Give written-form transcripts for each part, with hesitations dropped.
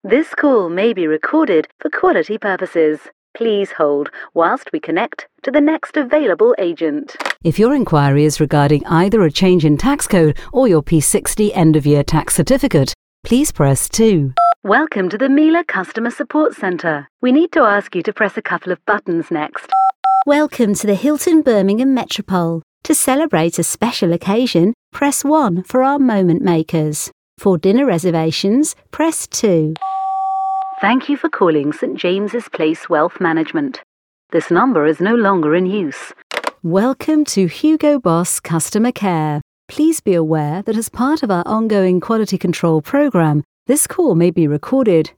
This call may be recorded for quality purposes. Please hold whilst we connect to the next available agent. If your inquiry is regarding either a change in tax code or your P60 end-of-year tax certificate, please press 2. Welcome to the Miele Customer Support Centre. We need to ask you to press a couple of buttons next. Welcome to the Hilton Birmingham Metropole. To celebrate a special occasion, press 1 for our moment makers. For dinner reservations, press 2. Thank you for calling St James's Place Wealth Management. This number is no longer in use. Welcome to Hugo Boss Customer Care. Please be aware that as part of our ongoing quality control program, this call may be recorded.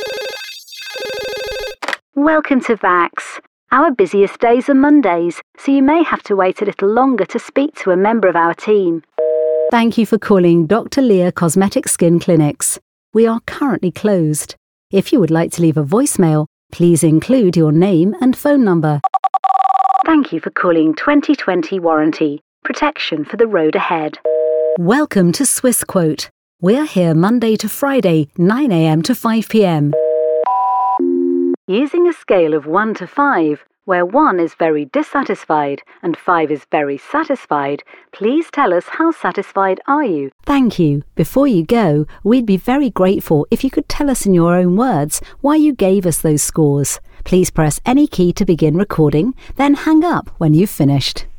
Welcome to VAX. Our busiest days are Mondays, so you may have to wait a little longer to speak to a member of our team. Thank you for calling Dr. Leah Cosmetic Skin Clinics. We are currently closed. If you would like to leave a voicemail, please include your name and phone number. Thank you for calling 2020 Warranty. Protection for the road ahead. Welcome to Swissquote. We're here Monday to Friday, 9 a.m. to 5 p.m. Using a scale of 1 to 5, where 1 is very dissatisfied and 5 is very satisfied, please tell us how satisfied are you? Thank you. Before you go, we'd be very grateful if you could tell us in your own words why you gave us those scores. Please press any key to begin recording, then hang up when you've finished.